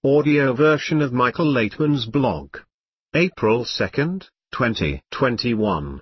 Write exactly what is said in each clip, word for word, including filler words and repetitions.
audio version of Michael Laitman's blog. April second, twenty twenty-one.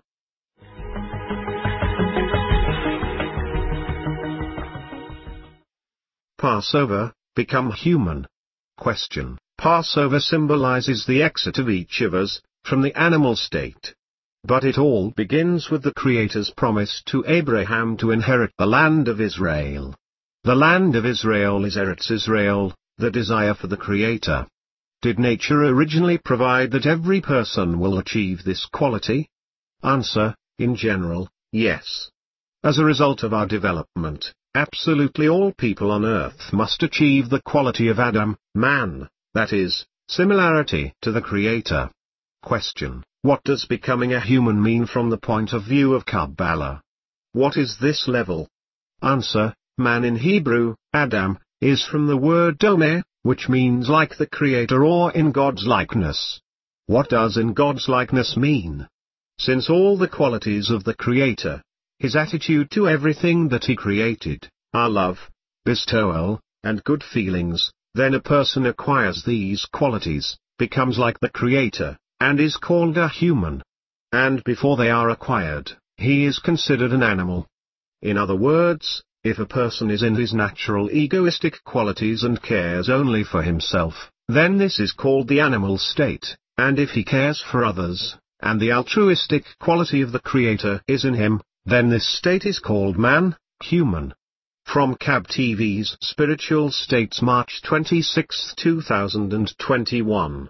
Passover, become human. Question. Passover symbolizes the exit of each of us from the animal state. But it all begins with the Creator's promise to Abraham to inherit the land of Israel. The land of Israel is Eretz Israel, the desire for the Creator. Did nature originally provide that every person will achieve this quality? Answer, in general, yes. As a result of our development, absolutely all people on earth must achieve the quality of Adam, man, that is, similarity to the Creator. Question. What does becoming a human mean from the point of view of Kabbalah? What is this level? Answer. Man in Hebrew, Adam, is from the word domeh, which means like the Creator or in God's likeness. What does in God's likeness mean? Since all the qualities of the Creator, His attitude to everything that He created, are love, bestowal, and good feelings, then a person acquires these qualities, becomes like the Creator, and is called a human. And before they are acquired, he is considered an animal. In other words, if a person is in his natural egoistic qualities and cares only for himself, then this is called the animal state, and if he cares for others, and the altruistic quality of the Creator is in him, then this state is called man, human. From C A B T V's Spiritual States, March twenty-sixth, two thousand twenty-one.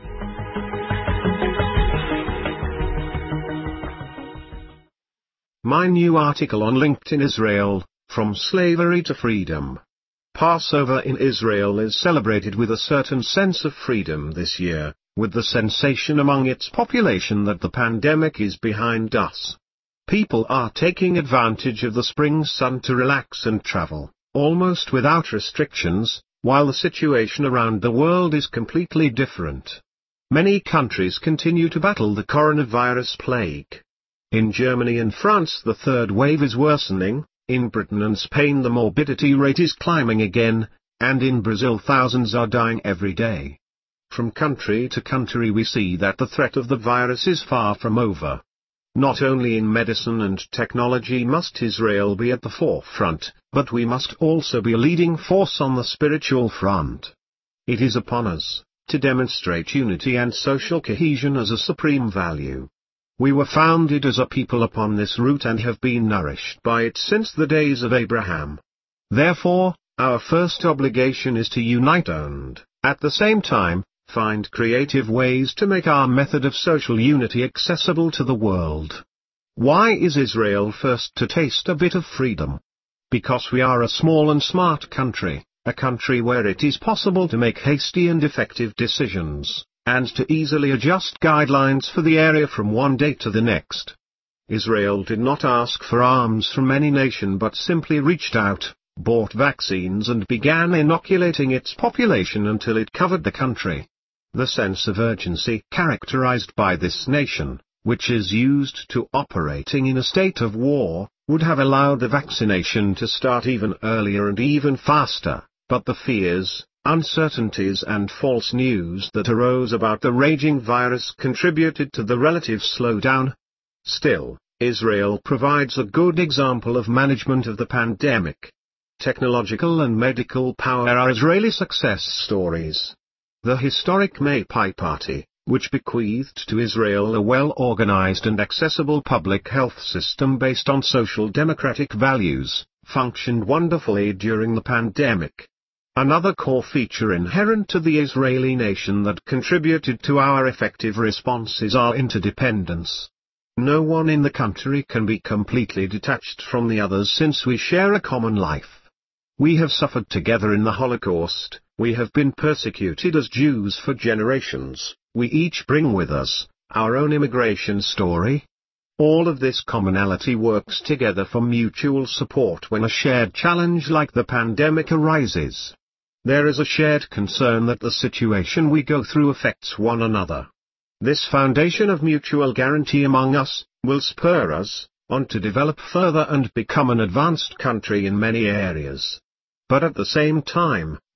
My new article on LinkedIn. Israel, from slavery to freedom. Passover in Israel is celebrated with a certain sense of freedom this year, with the sensation among its population that the pandemic is behind us. People are taking advantage of the spring sun to relax and travel, almost without restrictions, while the situation around the world is completely different. Many countries continue to battle the coronavirus plague. In Germany and France the third wave is worsening, in Britain and Spain the morbidity rate is climbing again, and in Brazil thousands are dying every day. From country to country we see that the threat of the virus is far from over. Not only in medicine and technology must Israel be at the forefront, but we must also be a leading force on the spiritual front. It is upon us to demonstrate unity and social cohesion as a supreme value. We were founded as a people upon this root and have been nourished by it since the days of Abraham. Therefore, our first obligation is to unite and, at the same time, find creative ways to make our method of social unity accessible to the world. Why is Israel first to taste a bit of freedom? Because we are a small and smart country, a country where it is possible to make hasty and effective decisions, and to easily adjust guidelines for the area from one day to the next. Israel did not ask for arms from any nation but simply reached out, bought vaccines and began inoculating its population until it covered the country. The sense of urgency characterized by this nation, which is used to operating in a state of war, would have allowed the vaccination to start even earlier and even faster, but the fears, uncertainties and false news that arose about the raging virus contributed to the relative slowdown. Still, Israel provides a good example of management of the pandemic. Technological and medical power are Israeli success stories. The historic Mapai Party, which bequeathed to Israel a well-organized and accessible public health system based on social democratic values, functioned wonderfully during the pandemic. Another core feature inherent to the Israeli nation that contributed to our effective response is our interdependence. No one in the country can be completely detached from the others since we share a common life. We have suffered together in the Holocaust, we have been persecuted as Jews for generations, we each bring with us our own immigration story. All of this commonality works together for mutual support when a shared challenge like the pandemic arises. There is a shared concern that the situation we go through affects one another. This foundation of mutual guarantee among us will spur us on to develop further and become an advanced country in many areas. But at the same time,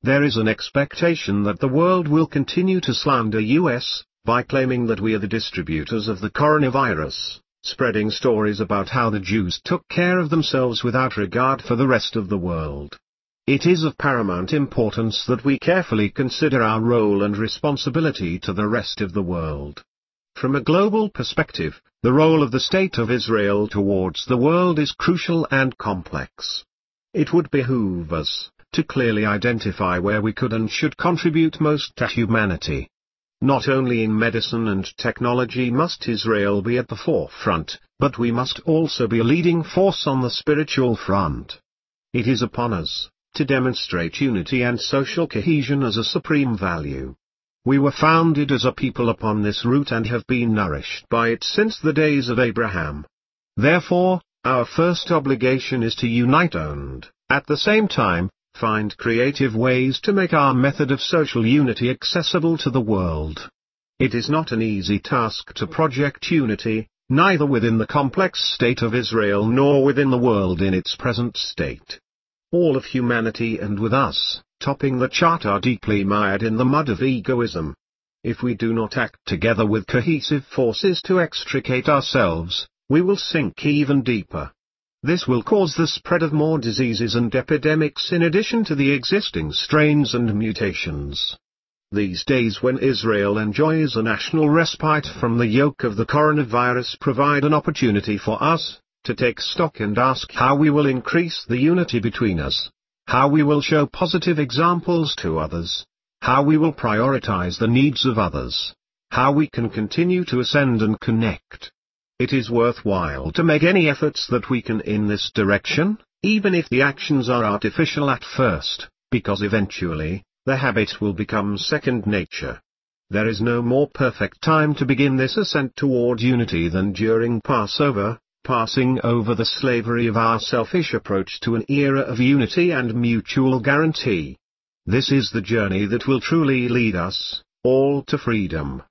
There is an expectation that the world will continue to slander U S, by claiming that we are the distributors of the coronavirus, spreading stories about how the Jews took care of themselves without regard for the rest of the world. It is of paramount importance that we carefully consider our role and responsibility to the rest of the world. From a global perspective, the role of the State of Israel towards the world is crucial and complex. It would behoove us to clearly identify where we could and should contribute most to humanity. Not only in medicine and technology must Israel be at the forefront, but we must also be a leading force on the spiritual front. It is upon us to demonstrate unity and social cohesion as a supreme value. We were founded as a people upon this root and have been nourished by it since the days of Abraham. Therefore, our first obligation is to unite and, at the same time, find creative ways to make our method of social unity accessible to the world. It is not an easy task to project unity, neither within the complex state of Israel nor within the world in its present state. All of humanity and with us, topping the chart, are deeply mired in the mud of egoism. If we do not act together with cohesive forces to extricate ourselves, we will sink even deeper. This will cause the spread of more diseases and epidemics in addition to the existing strains and mutations. These days when Israel enjoys a national respite from the yoke of the coronavirus provide an opportunity for us to take stock and ask how we will increase the unity between us, how we will show positive examples to others, how we will prioritize the needs of others, how we can continue to ascend and connect. It is worthwhile to make any efforts that we can in this direction, even if the actions are artificial at first, because eventually, the habit will become second nature. There is no more perfect time to begin this ascent toward unity than during Passover, passing over the slavery of our selfish approach to an era of unity and mutual guarantee. This is the journey that will truly lead us all to freedom.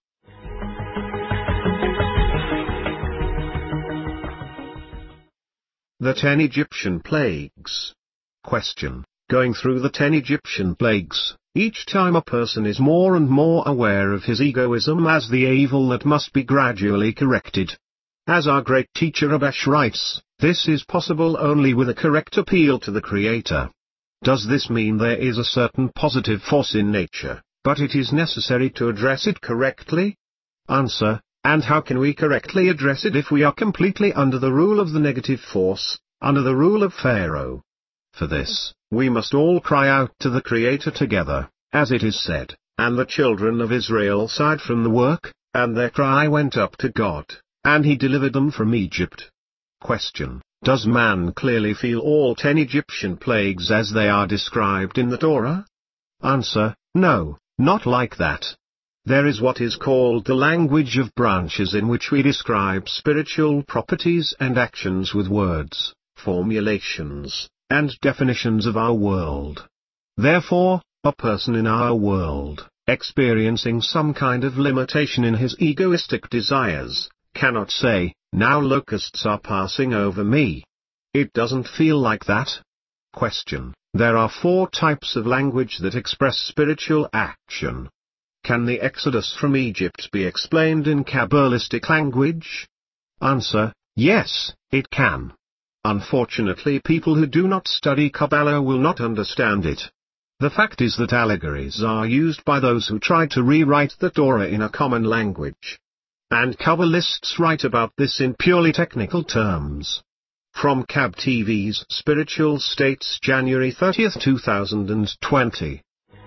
The Ten Egyptian Plagues. Question. Going through the ten Egyptian plagues, each time a person is more and more aware of his egoism as the evil that must be gradually corrected. As our great teacher Abash writes, this is possible only with a correct appeal to the Creator. Does this mean there is a certain positive force in nature, but it is necessary to address it correctly? Answer. And how can we correctly address it if we are completely under the rule of the negative force, under the rule of Pharaoh? For this, we must all cry out to the Creator together, as it is said, and the children of Israel sighed from the work, and their cry went up to God, and He delivered them from Egypt. Question. Does man clearly feel all ten Egyptian plagues as they are described in the Torah? Answer. No, not like that. There is what is called the language of branches, in which we describe spiritual properties and actions with words, formulations, and definitions of our world. Therefore, a person in our world, experiencing some kind of limitation in his egoistic desires, cannot say, now locusts are passing over me. It doesn't feel like that. Question. There are four types of language that express spiritual action. Can the exodus from Egypt be explained in Kabbalistic language? Answer. Yes, it can. Unfortunately, people who do not study Kabbalah will not understand it. The fact is that allegories are used by those who try to rewrite the Torah in a common language. And Kabbalists write about this in purely technical terms. From Kab T V's Spiritual States, January thirtieth two thousand twenty.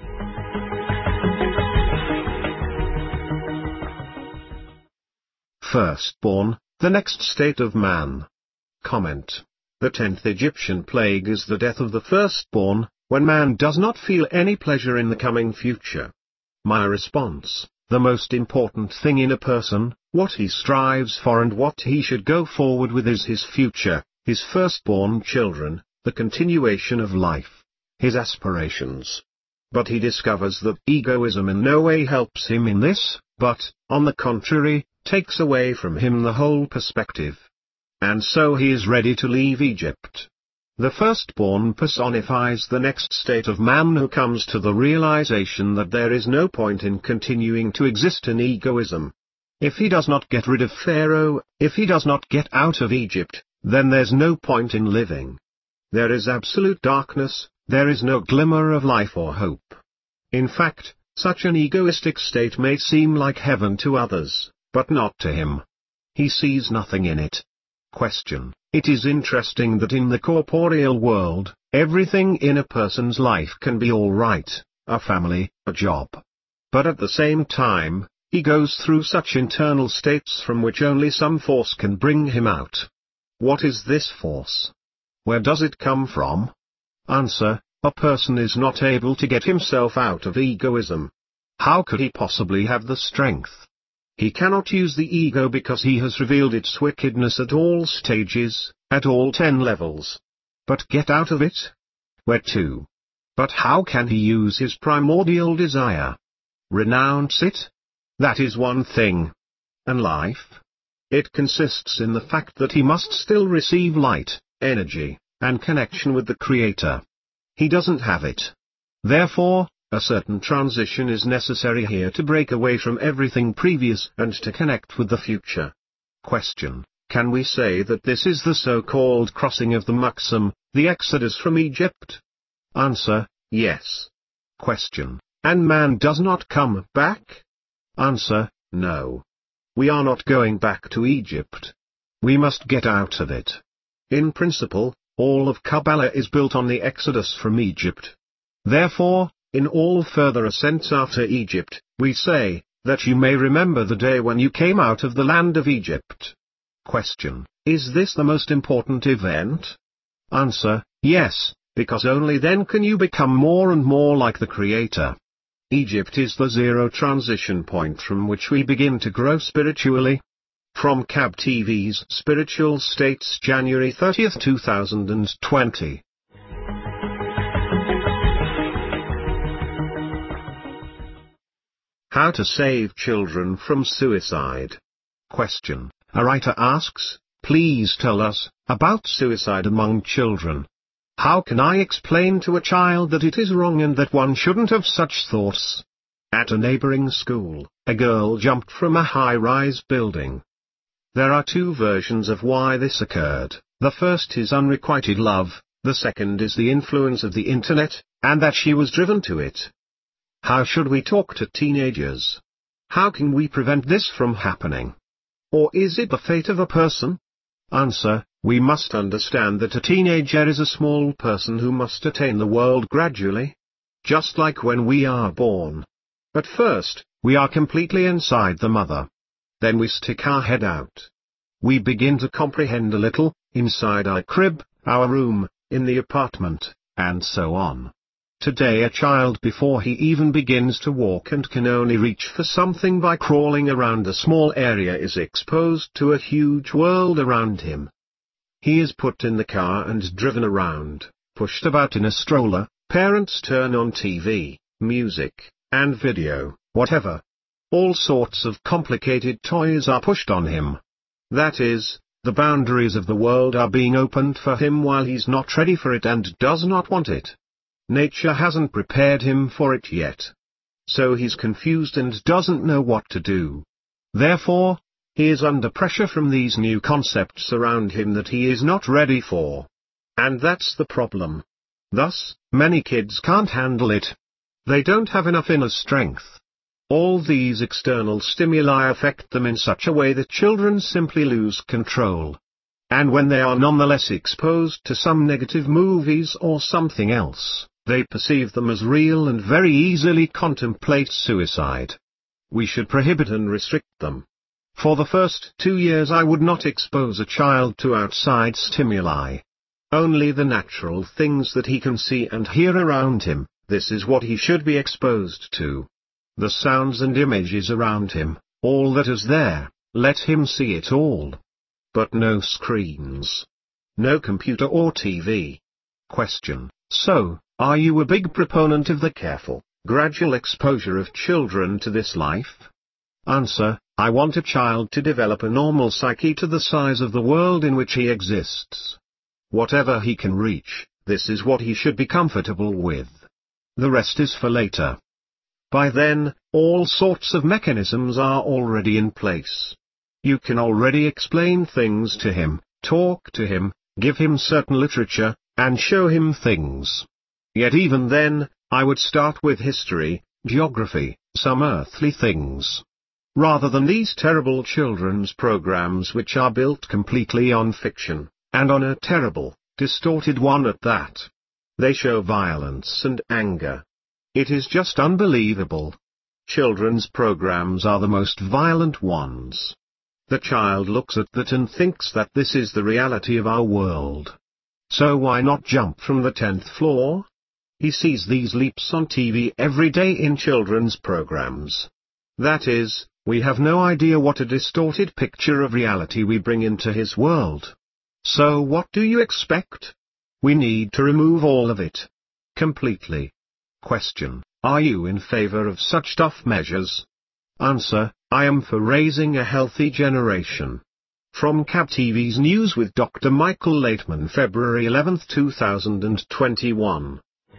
Firstborn, the next state of man. Comment. The tenth Egyptian plague is the death of the firstborn, when man does not feel any pleasure in the coming future. My response. The most important thing in a person, what he strives for and what he should go forward with, is his future, his firstborn children, the continuation of life, his aspirations. But he discovers that egoism in no way helps him in this, but, on the contrary, takes away from him the whole perspective. And so he is ready to leave Egypt. The firstborn personifies the next state of man who comes to the realization that there is no point in continuing to exist in egoism. If he does not get rid of Pharaoh, if he does not get out of Egypt, then there's no point in living. There is absolute darkness, there is no glimmer of life or hope. In fact, such an egoistic state may seem like heaven to others, but not to him. He sees nothing in it. Question: It is interesting that in the corporeal world, everything in a person's life can be all right, a family, a job. But at the same time, he goes through such internal states from which only some force can bring him out. What is this force? Where does it come from? Answer: A person is not able to get himself out of egoism. How could he possibly have the strength? He cannot use the ego because he has revealed its wickedness at all stages, at all ten levels. But get out of it? Where to? But how can he use his primordial desire? Renounce it? That is one thing. And life? It consists in the fact that he must still receive light, energy, and connection with the Creator. He doesn't have it. Therefore, a certain transition is necessary here to break away from everything previous and to connect with the future. Question: Can we say that this is the so-called crossing of the Muksum, the exodus from Egypt? Answer: Yes. Question: And man does not come back? Answer: No. We are not going back to Egypt. We must get out of it. In principle, all of Kabbalah is built on the exodus from Egypt. Therefore, in all further ascents after Egypt, we say, that you may remember the day when you came out of the land of Egypt. Question: Is this the most important event? Answer: Yes, because only then can you become more and more like the Creator. Egypt is the zero transition point from which we begin to grow spiritually. From C A B T V's Spiritual States, January thirtieth two thousand twenty. How to save children from suicide. Question: A writer asks, please tell us about suicide among children. How can I explain to a child that it is wrong and that one shouldn't have such thoughts? At a neighboring school, a girl jumped from a high-rise building. There are two versions of why this occurred. The first is unrequited love, the second is the influence of the internet, and that she was driven to it. How should we talk to teenagers? How can we prevent this from happening? Or is it the fate of a person? Answer: We must understand that a teenager is a small person who must attain the world gradually. Just like when we are born. At first, we are completely inside the mother. Then we stick our head out. We begin to comprehend a little, inside our crib, our room, in the apartment, and so on. Today a child before he even begins to walk and can only reach for something by crawling around a small area is exposed to a huge world around him. He is put in the car and driven around, pushed about in a stroller, parents turn on T V, music, and video, whatever. All sorts of complicated toys are pushed on him. That is, the boundaries of the world are being opened for him while he's not ready for it and does not want it. Nature hasn't prepared him for it yet. So he's confused and doesn't know what to do. Therefore, he is under pressure from these new concepts around him that he is not ready for. And that's the problem. Thus, many kids can't handle it. They don't have enough inner strength. All these external stimuli affect them in such a way that children simply lose control. And when they are nonetheless exposed to some negative movies or something else, they perceive them as real and very easily contemplate suicide. We should prohibit and restrict them. For the first two years I would not expose a child to outside stimuli. Only the natural things that he can see and hear around him, this is what he should be exposed to. The sounds and images around him, all that is there, let him see it all. But no screens. No computer or T V. Question: So, are you a big proponent of the careful, gradual exposure of children to this life? Answer: I want a child to develop a normal psyche to the size of the world in which he exists. Whatever he can reach, this is what he should be comfortable with. The rest is for later. By then, all sorts of mechanisms are already in place. You can already explain things to him, talk to him, give him certain literature, and show him things. Yet even then, I would start with history, geography, some earthly things. Rather than these terrible children's programs which are built completely on fiction, and on a terrible, distorted one at that. They show violence and anger. It is just unbelievable. Children's programs are the most violent ones. The child looks at that and thinks that this is the reality of our world. So why not jump from the tenth floor? He sees these leaps on T V every day in children's programs. That is, we have no idea what a distorted picture of reality we bring into his world. So what do you expect? We need to remove all of it. Completely. Question: Are you in favor of such tough measures? Answer: I am for raising a healthy generation. From C A B T V's News with Doctor Michael Laitman, February eleventh two thousand twenty-one.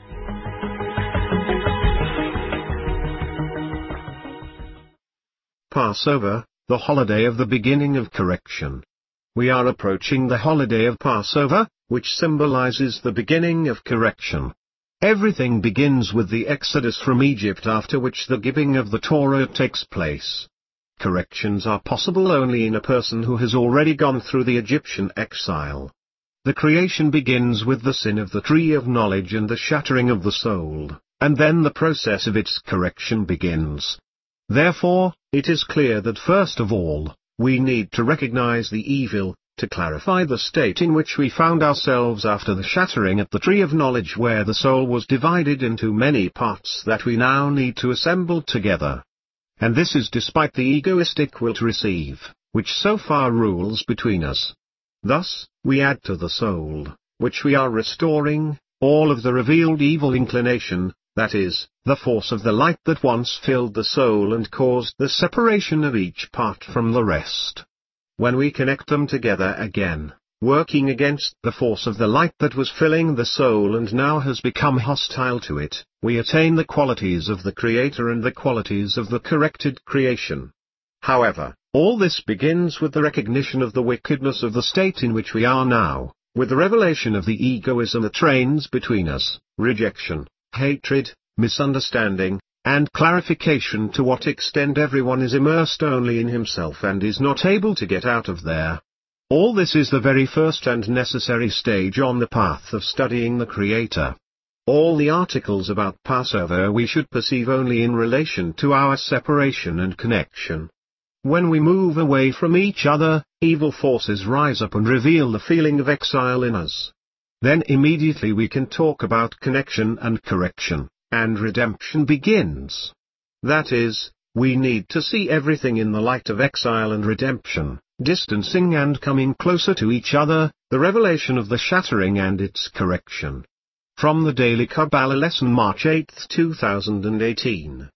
Passover, the holiday of the beginning of correction. We are approaching the holiday of Passover, which symbolizes the beginning of correction. Everything begins with the exodus from Egypt, after which the giving of the Torah takes place. Corrections are possible only in a person who has already gone through the Egyptian exile. The creation begins with the sin of the tree of knowledge and the shattering of the soul, and then the process of its correction begins. Therefore, it is clear that first of all, we need to recognize the evil, to clarify the state in which we found ourselves after the shattering at the tree of knowledge, where the soul was divided into many parts that we now need to assemble together. And this is despite the egoistic will to receive, which so far rules between us. Thus, we add to the soul, which we are restoring, all of the revealed evil inclination, that is, the force of the light that once filled the soul and caused the separation of each part from the rest. When we connect them together again, working against the force of the light that was filling the soul and now has become hostile to it, we attain the qualities of the Creator and the qualities of the corrected creation. However, all this begins with the recognition of the wickedness of the state in which we are now, with the revelation of the egoism that reigns between us, rejection, hatred, misunderstanding, and clarification to what extent everyone is immersed only in himself and is not able to get out of there. All this is the very first and necessary stage on the path of studying the Creator. All the articles about Passover we should perceive only in relation to our separation and connection. When we move away from each other, evil forces rise up and reveal the feeling of exile in us. Then immediately we can talk about connection and correction, and redemption begins. That is, we need to see everything in the light of exile and redemption, distancing and coming closer to each other, the revelation of the shattering and its correction. From the Daily Kabbalah Lesson, March eighth two thousand eighteen.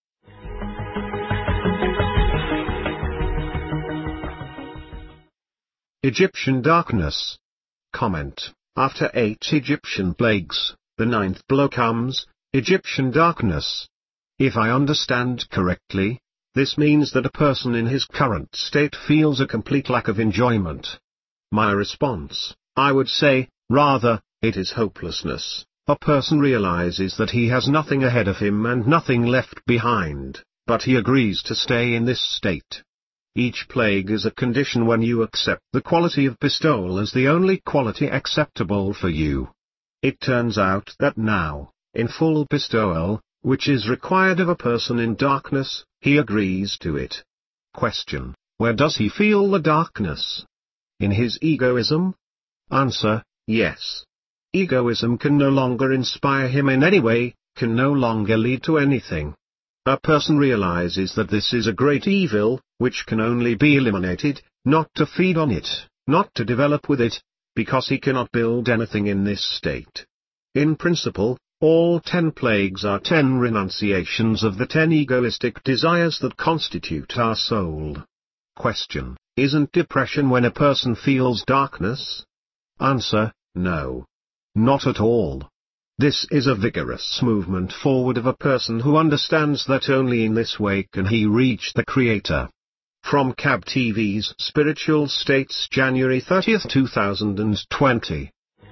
Egyptian darkness. Comment: After eight Egyptian plagues, the ninth blow comes, Egyptian darkness. If I understand correctly, this means that a person in his current state feels a complete lack of enjoyment. My response, I would say, rather, it is hopelessness. A person realizes that he has nothing ahead of him and nothing left behind, but he agrees to stay in this state. Each plague is a condition when you accept the quality of bestowal as the only quality acceptable for you. It turns out that now, in full bestowal, which is required of a person in darkness, he agrees to it. Question: Where does he feel the darkness? In his egoism? Answer: Yes. Egoism can no longer inspire him in any way, can no longer lead to anything. A person realizes that this is a great evil, which can only be eliminated, not to feed on it, not to develop with it, because he cannot build anything in this state. In principle, all ten plagues are ten renunciations of the ten egoistic desires that constitute our soul. Question: Isn't depression when a person feels darkness? Answer: no. Not at all. This is a vigorous movement forward of a person who understands that only in this way can he reach the Creator. From C A B T V's Spiritual States, January thirtieth two thousand twenty.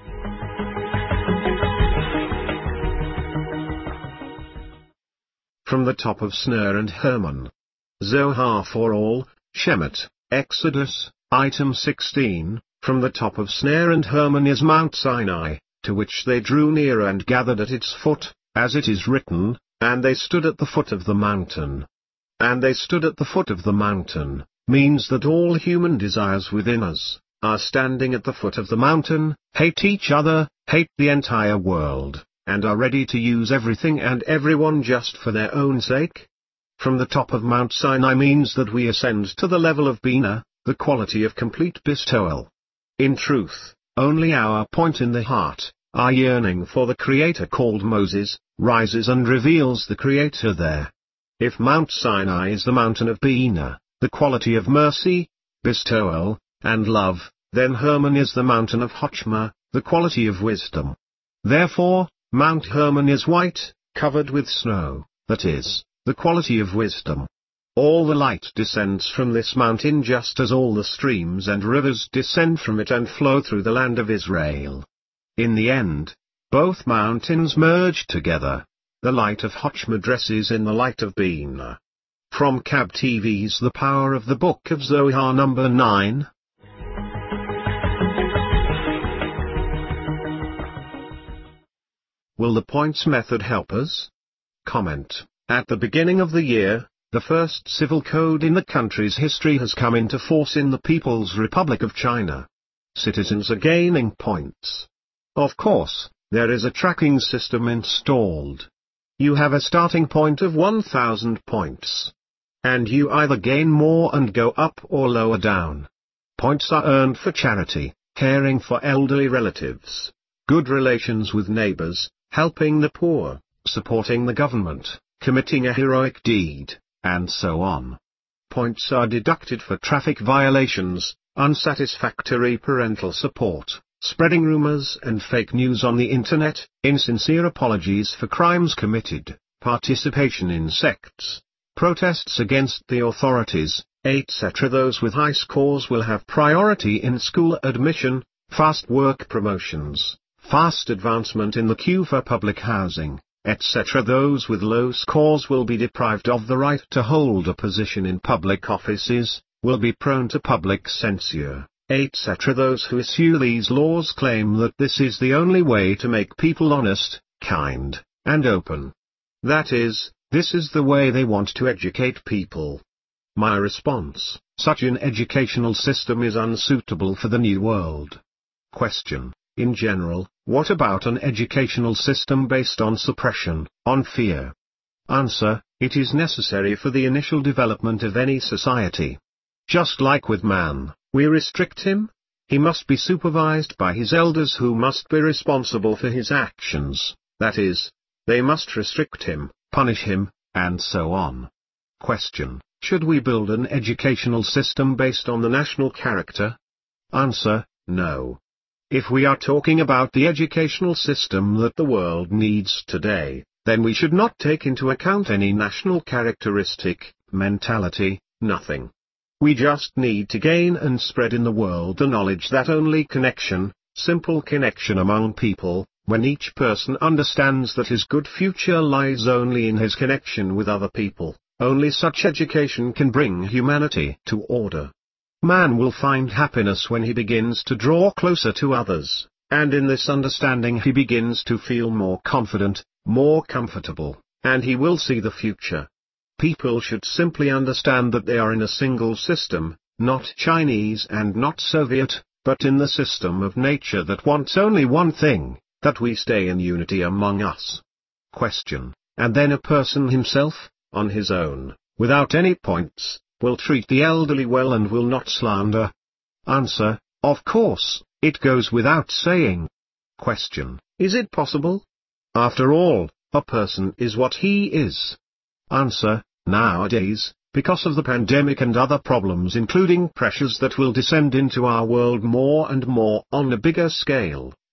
From the top of Snare and Hermon. Zohar for all, Shemet, Exodus, item sixteen, from the top of Snare and Hermon is Mount Sinai, to which they drew near and gathered at its foot, as it is written, and they stood at the foot of the mountain. And they stood at the foot of the mountain, means that all human desires within us, are standing at the foot of the mountain, hate each other, hate the entire world, and are ready to use everything and everyone just for their own sake. From the top of Mount Sinai means that we ascend to the level of Bina, the quality of complete bestowal. In truth, only our point in the heart, our yearning for the Creator called Moses, rises and reveals the Creator there. If Mount Sinai is the mountain of Bina, the quality of mercy, bestowal, and love, then Hermon is the mountain of Chochmah, the quality of wisdom. Therefore, Mount Hermon is white, covered with snow, that is, the quality of wisdom. All the light descends from this mountain just as all the streams and rivers descend from it and flow through the land of Israel. In the end, both mountains merge together. The light of Chochmah dresses in the light of Bina. From C A B T V's The Power of the Book of Zohar number nine. Will the points method help us? Comment. At the beginning of the year, the first civil code in the country's history has come into force in the People's Republic of China. Citizens are gaining points. Of course, there is a tracking system installed. You have a starting point of one thousand points. And you either gain more and go up or lower down. Points are earned for charity, caring for elderly relatives, good relations with neighbors, helping the poor, supporting the government, committing a heroic deed, and so on. Points are deducted for traffic violations, unsatisfactory parental support, spreading rumors and fake news on the internet, insincere apologies for crimes committed, participation in sects, protests against the authorities, et cetera. Those with high scores will have priority in school admission, fast work promotions, fast advancement in the queue for public housing, et cetera. Those with low scores will be deprived of the right to hold a position in public offices, will be prone to public censure, et cetera. Those who issue these laws claim that this is the only way to make people honest, kind, and open. That is, this is the way they want to educate people. My response: such an educational system is unsuitable for the new world. Question: in general, what about an educational system based on suppression, on fear? Answer: it is necessary for the initial development of any society. Just like with man, we restrict him. He must be supervised by his elders who must be responsible for his actions, that is, they must restrict him, punish him, and so on. Question: should we build an educational system based on the national character? Answer: no. If we are talking about the educational system that the world needs today, then we should not take into account any national characteristic, mentality, nothing. We just need to gain and spread in the world the knowledge that only connection, simple connection among people, when each person understands that his good future lies only in his connection with other people, only such education can bring humanity to order. Man will find happiness when he begins to draw closer to others, and in this understanding he begins to feel more confident, more comfortable, and he will see the future. People should simply understand that they are in a single system, not Chinese and not Soviet, but in the system of nature that wants only one thing, that we stay in unity among us. Question: and then a person himself, on his own, without any points, will treat the elderly well and will not slander? Answer: of course, it goes without saying. Question: is it possible? After all, a person is what he is. Answer: nowadays, because of the pandemic and other problems including pressures that will descend into our world more and more on a bigger scale,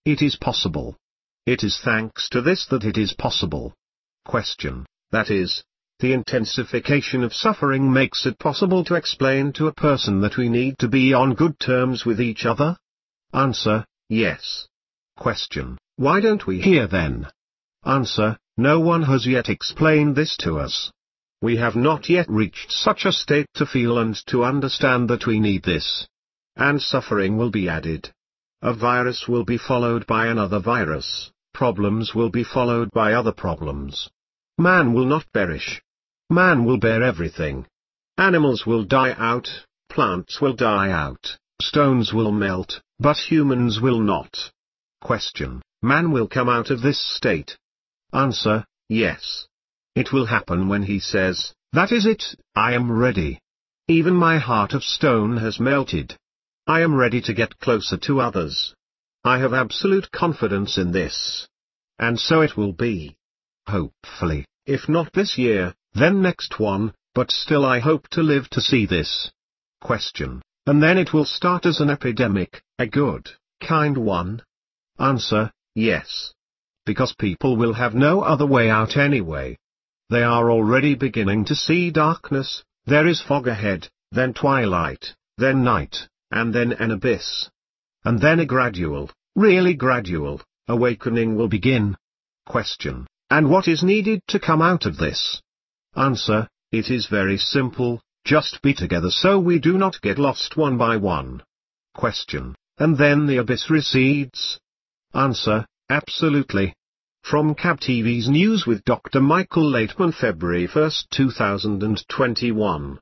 It is possible. It is thanks to this that it is possible. Question. That is, the intensification of suffering makes it possible to explain to a person that we need to be on good terms with each other? Answer. Yes. Question. Why don't we hear then? Answer. No one has yet explained this to us. We have not yet reached such a state to feel and to understand that we need this. And suffering will be added. A virus will be followed by another virus, problems will be followed by other problems. Man will not perish. Man will bear everything. Animals will die out, plants will die out, stones will melt, but humans will not. Question. Man will come out of this state? Answer. Yes. It will happen when he says, that is it, I am ready. Even my heart of stone has melted. I am ready to get closer to others. I have absolute confidence in this. And so it will be. Hopefully, if not this year, then next one, but still I hope to live to see this. Question. And then it will start as an epidemic, a good, kind one? Answer. Yes. Because people will have no other way out anyway. They are already beginning to see darkness, there is fog ahead, then twilight, then night, and then an abyss. And then a gradual, really gradual, awakening will begin. Question. And what is needed to come out of this? Answer. It is very simple, just be together so we do not get lost one by one. Question. And then the abyss recedes? Answer. Absolutely. From C A B T V's News with Doctor Michael Laitman, February first two thousand twenty-one.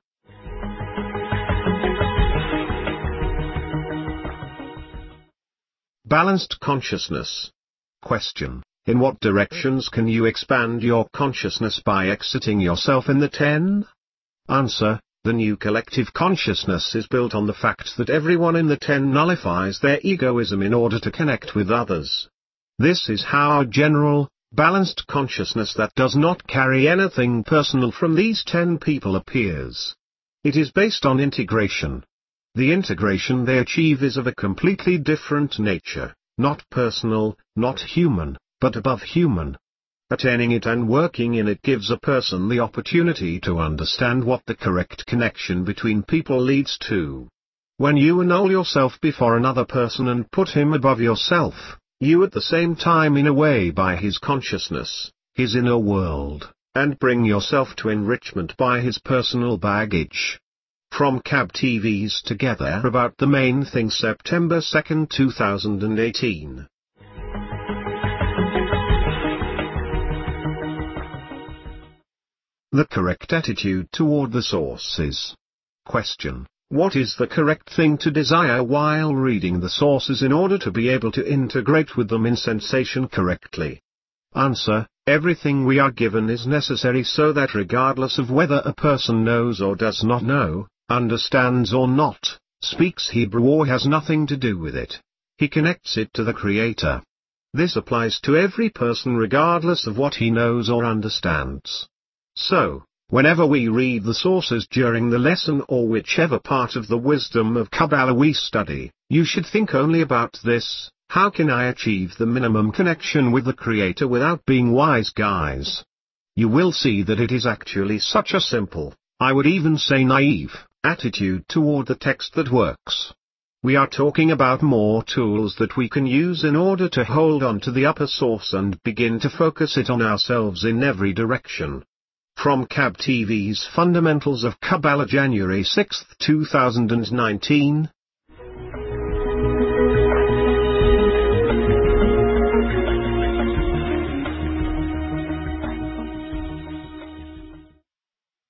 Balanced consciousness. Question. In what directions can you expand your consciousness by exiting yourself in the ten? Answer. The new collective consciousness is built on the fact that everyone in the ten nullifies their egoism in order to connect with others. This is how our general, balanced consciousness that does not carry anything personal from these ten people appears. It is based on integration. The integration they achieve is of a completely different nature, not personal, not human, but above human. Attaining it and working in it gives a person the opportunity to understand what the correct connection between people leads to. When you annul yourself before another person and put him above yourself, you at the same time in a way by his consciousness, his inner world, and bring yourself to enrichment by his personal baggage. From C A B T V's Together About the Main Thing, September second two thousand eighteen. The correct attitude toward the sources. Question. What is the correct thing to desire while reading the sources in order to be able to integrate with them in sensation correctly? Answer. Everything we are given is necessary so that regardless of whether a person knows or does not know, understands or not, speaks Hebrew or has nothing to do with it, he connects it to the Creator. This applies to every person regardless of what he knows or understands. So, whenever we read the sources during the lesson or whichever part of the wisdom of Kabbalah we study, you should think only about this: how can I achieve the minimum connection with the Creator without being wise guys? You will see that it is actually such a simple, I would even say naive, attitude toward the text that works. We are talking about more tools that we can use in order to hold on to the upper source and begin to focus it on ourselves in every direction. From C A B T V's Fundamentals of Kabbalah, January sixth two thousand nineteen,